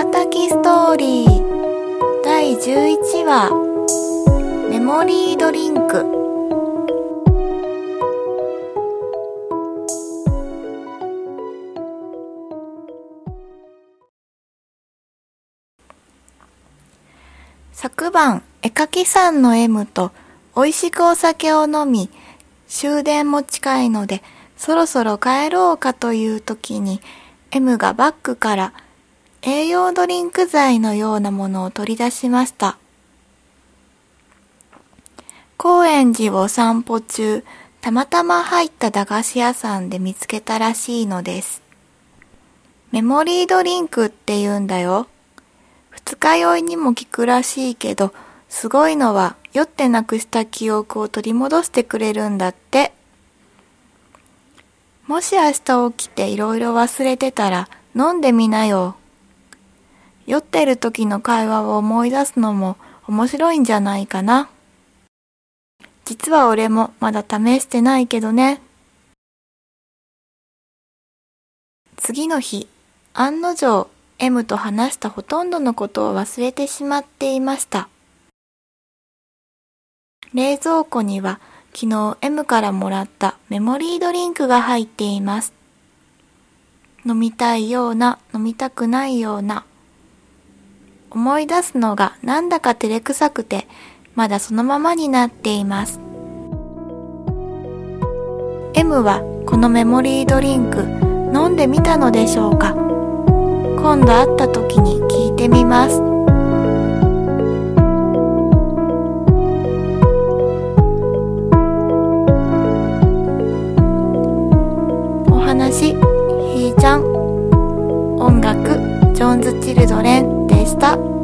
ばたきストーリー第11話メモリードリンク。昨晩絵描きさんの M と美味しくお酒を飲み、終電も近いのでそろそろ帰ろうかという時に M がバッグから栄養ドリンク剤のようなものを取り出しました。高円寺を散歩中、たまたま入った駄菓子屋さんで見つけたらしいのです。メモリードリンクって言うんだよ。二日酔いにも効くらしいけど、すごいのは酔ってなくした記憶を取り戻してくれるんだって。もし明日起きていろいろ忘れてたら飲んでみなよ。酔ってる時の会話を思い出すのも面白いんじゃないかな。実は俺もまだ試してないけどね。次の日、案の定 M と話したほとんどのことを忘れてしまっていました。冷蔵庫には昨日 M からもらったメモリードリンクが入っています。飲みたいような、飲みたくないような。思い出すのがなんだか照れくさくて、まだそのままになっています。M はこのメモリードリンク飲んでみたのでしょうか。今度会った時に聞いてみます。お話、ひーちゃん。音楽、ジョーンズ・チルドレンでした。